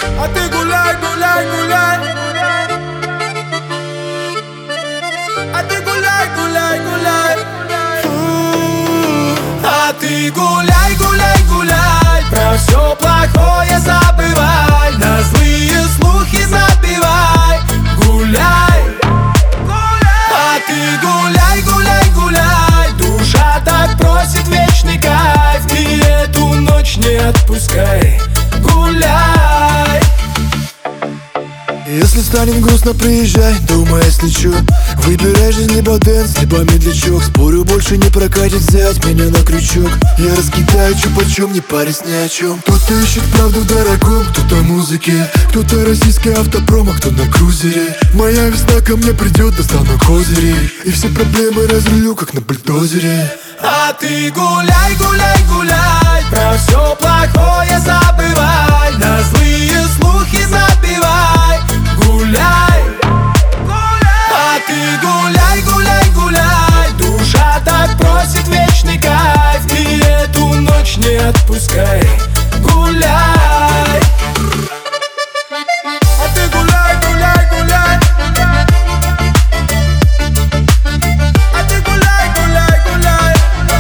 А ты гуляй, гуляй, гуляй. А ты гуляй, гуляй, гуляй. А ты гуляй, гуляй, гуляй. Про все плохое забывай, на злые слухи забивай. Гуляй, а ты гуляй, гуляй, гуляй. Душа так просит вечный кайф, и эту ночь не отпускай. Гуляй. Если станет грустно, приезжай, дома я слечу. Выбирай жизнь, либо дэнс, либо медлячок. Спорю, больше не прокатит взять меня на крючок. Я раскидаю чё-почём, не парясь ни о чем. Кто-то ищет правду в дорогом, кто-то музыке, кто-то российский автопром, а кто на крузере. Моя весна ко мне придет, достану козыри, и все проблемы разрулю, как на бульдозере. А ты гуляй, гуляй, гуляй. Про все плохое забывай, на злые слухи забивай. Гуляй, а ты гуляй, гуляй, гуляй. Душа так просит вечный кайф, и эту ночь не отпускай. Гуляй. А ты гуляй, гуляй, гуляй. А ты гуляй, гуляй, гуляй.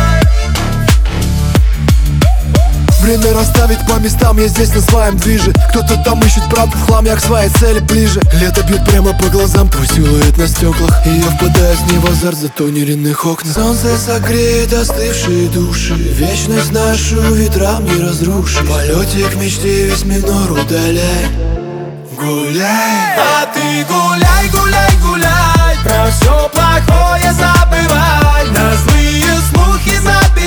Время расставить по местам, я здесь на своем движе. Кто-то там ищет правду в хлам, я к своей цели ближе. Лето бьет прямо по глазам, твой силуэт на стеклах, и я впадаю с ней в азарт за тониренных окна. Солнце согреет остывшие души, вечность нашу ветрам не разрушит. В полете к мечте весь минор удаляй. Гуляй. А ты гуляй, гуляй, гуляй. Про все плохое забывай, на злые слухи забивай.